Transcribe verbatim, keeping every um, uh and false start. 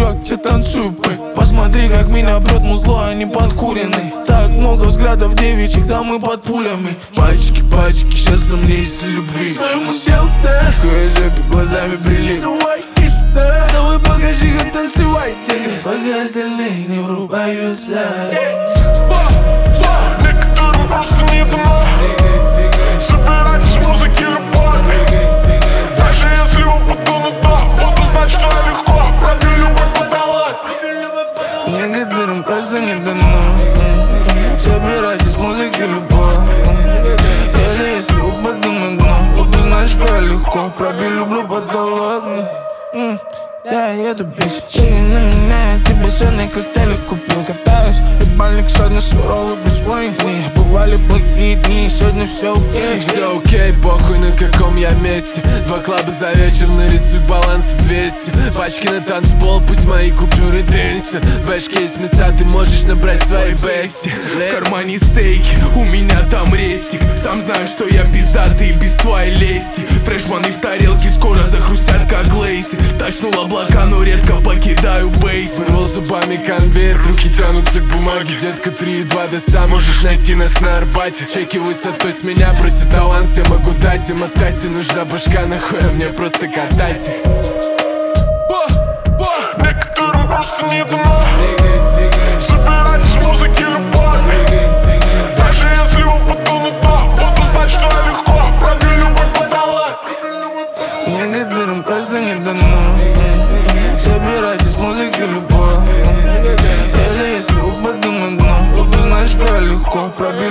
чувак, я танцую, бэй. Посмотри, как меня прет музло, они подкурены. Так много взглядов девичек, да мы под пулями. Пачки, пачки, сейчас на мне из любви. Своему дел, да, кое-жепе глазами прилип. Давай, и сюда, давай покажи, как танцевать. Пока остальные не врубаются. Некоторым просто не дано. Собирайтесь, музыки любовь. Даже если упаду на дно, буду знать, что я легко. Пробью любой потолок. Некоторым просто не дано. Собирайтесь, музыки любовь. Даже если упаду на дно, буду знать, что я легко. Пробью любой потолок. Да, я еду без чего на меня, я тебе сегодня коктейли купил. Катаюсь, ебальник сегодня суровый, без своих дней. Бывали плохие дни, сегодня все окей. Все окей, похуй на каком я месте. Два клаба за вечер, нарисуй баланс двести. Пачки на танцпол, пусть мои купюры дэнсят. В бэшке есть места, ты можешь набрать свои бести. В кармане стейки, у меня там рестик. Сам знаю, что я пиздатый без твоей лести. Фрешманы в тарелке скоро захрустят, как лейси. Точнул облака, но редко покидаю бейс. Вырвал зубами конверт, руки тянутся к бумаге. Детка, три и два до ста, можешь найти нас на Арбате. Чеки высотой с меня просит аванс, я могу дать им отдать. И нужна башка, нахуй, а мне просто катать их. Некоторым просто не дано. Собирайтесь, музыки любовь. Даже если упаду на дно, буду знать, что я легко. Пробью любой потолок. Некоторым просто не дано. Собирайтесь, музыки любовь. Даже если упаду на дно, буду знать, что я легко. Пробью